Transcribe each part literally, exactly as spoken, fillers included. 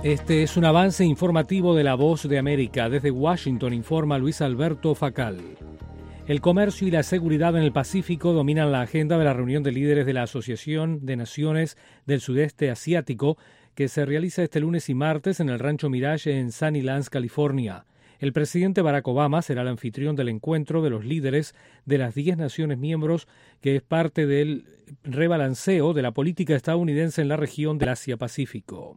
Este es un avance informativo de La Voz de América. Desde Washington informa Luis Alberto Facal. El comercio y la seguridad en el Pacífico dominan la agenda de la reunión de líderes de la Asociación de Naciones del Sudeste Asiático, que se realiza este lunes y martes en el Rancho Mirage en Sunnylands, California. El presidente Barack Obama será el anfitrión del encuentro de los líderes de las diez naciones miembros, que es parte del rebalanceo de la política estadounidense en la región del Asia-Pacífico.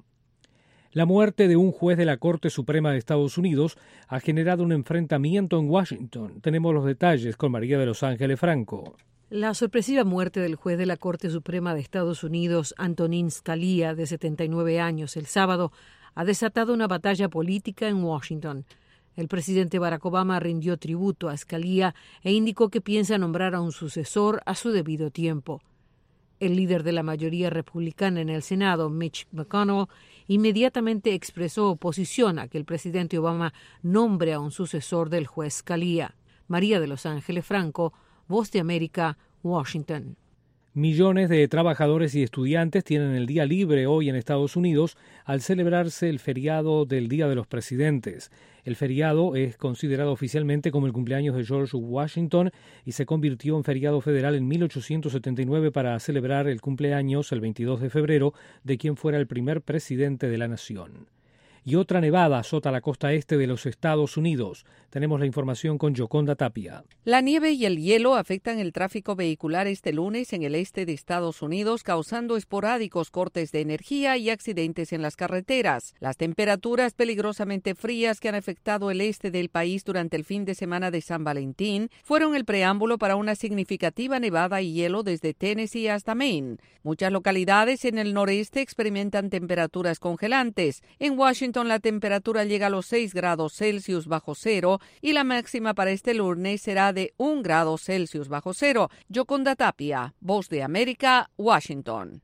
La muerte de un juez de la Corte Suprema de Estados Unidos ha generado un enfrentamiento en Washington. Tenemos los detalles con María de Los Ángeles Franco. La sorpresiva muerte del juez de la Corte Suprema de Estados Unidos, Antonin Scalia, de setenta y nueve años, el sábado, ha desatado una batalla política en Washington. El presidente Barack Obama rindió tributo a Scalia e indicó que piensa nombrar a un sucesor a su debido tiempo. El líder de la mayoría republicana en el Senado, Mitch McConnell, inmediatamente expresó oposición a que el presidente Obama nombre a un sucesor del juez Scalia. María de Los Ángeles Franco, Voz de América, Washington. Millones de trabajadores y estudiantes tienen el día libre hoy en Estados Unidos al celebrarse el feriado del Día de los Presidentes. El feriado es considerado oficialmente como el cumpleaños de George Washington y se convirtió en feriado federal en mil ochocientos setenta y nueve para celebrar el cumpleaños, el veintidós de febrero, de quien fuera el primer presidente de la nación. Y otra nevada azota la costa este de los Estados Unidos. Tenemos la información con Yoconda Tapia. La nieve y el hielo afectan el tráfico vehicular este lunes en el este de Estados Unidos, causando esporádicos cortes de energía y accidentes en las carreteras. Las temperaturas peligrosamente frías que han afectado el este del país durante el fin de semana de San Valentín fueron el preámbulo para una significativa nevada y hielo desde Tennessee hasta Maine. Muchas localidades en el noreste experimentan temperaturas congelantes. En Washington, la temperatura llega a los seis grados Celsius bajo cero y la máxima para este lunes será de un grado Celsius bajo cero. Yoconda Tapia, Voz de América, Washington.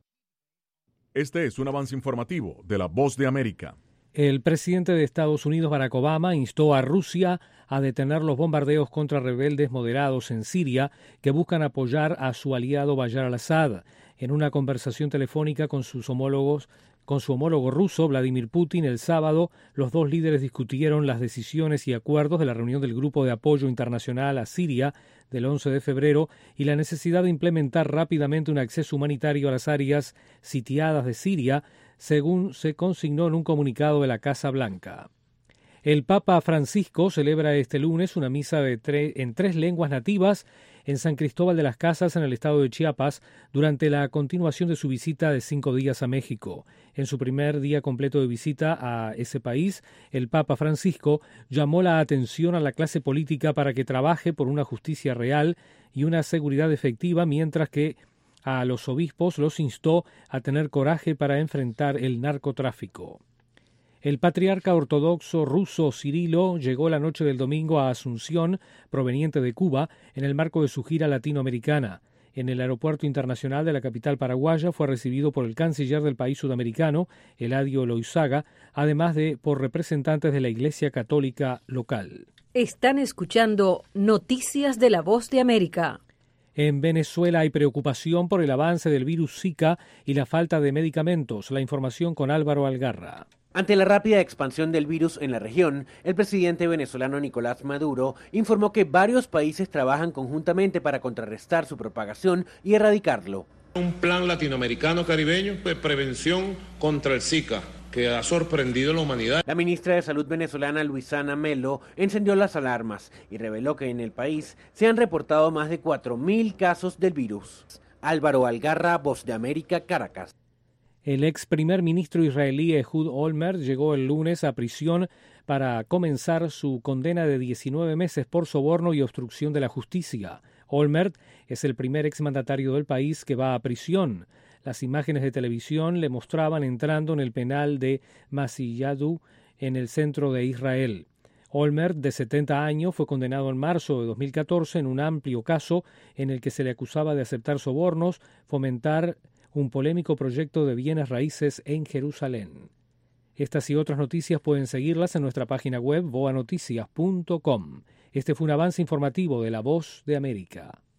Este es un avance informativo de la Voz de América. El presidente de Estados Unidos, Barack Obama, instó a Rusia a detener los bombardeos contra rebeldes moderados en Siria que buscan apoyar a su aliado Bashar al-Assad. En una conversación telefónica con sus homólogos Con su homólogo ruso, Vladimir Putin, el sábado, los dos líderes discutieron las decisiones y acuerdos de la reunión del Grupo de Apoyo Internacional a Siria del once de febrero y la necesidad de implementar rápidamente un acceso humanitario a las áreas sitiadas de Siria, según se consignó en un comunicado de la Casa Blanca. El Papa Francisco celebra este lunes una misa de tre- en tres lenguas nativas en San Cristóbal de las Casas, en el estado de Chiapas, durante la continuación de su visita de cinco días a México. En su primer día completo de visita a ese país, el Papa Francisco llamó la atención a la clase política para que trabaje por una justicia real y una seguridad efectiva, mientras que a los obispos los instó a tener coraje para enfrentar el narcotráfico. El patriarca ortodoxo ruso Cirilo llegó la noche del domingo a Asunción, proveniente de Cuba, en el marco de su gira latinoamericana. En el aeropuerto internacional de la capital paraguaya fue recibido por el canciller del país sudamericano, Eladio Loizaga, además de por representantes de la Iglesia Católica local. Están escuchando Noticias de la Voz de América. En Venezuela hay preocupación por el avance del virus Zika y la falta de medicamentos. La información con Álvaro Algarra. Ante la rápida expansión del virus en la región, el presidente venezolano Nicolás Maduro informó que varios países trabajan conjuntamente para contrarrestar su propagación y erradicarlo. Un plan latinoamericano caribeño de prevención contra el Zika que ha sorprendido a la humanidad. La ministra de Salud venezolana Luisana Melo encendió las alarmas y reveló que en el país se han reportado más de cuatro mil casos del virus. Álvaro Algarra, Voz de América, Caracas. El ex primer ministro israelí Ehud Olmert llegó el lunes a prisión para comenzar su condena de diecinueve meses por soborno y obstrucción de la justicia. Olmert es el primer exmandatario del país que va a prisión. Las imágenes de televisión le mostraban entrando en el penal de Masiyadu, en el centro de Israel. Olmert, de setenta años, fue condenado en marzo de dos mil catorce en un amplio caso en el que se le acusaba de aceptar sobornos, fomentar un polémico proyecto de bienes raíces en Jerusalén. Estas y otras noticias pueden seguirlas en nuestra página web voa noticias punto com. Este fue un avance informativo de La Voz de América.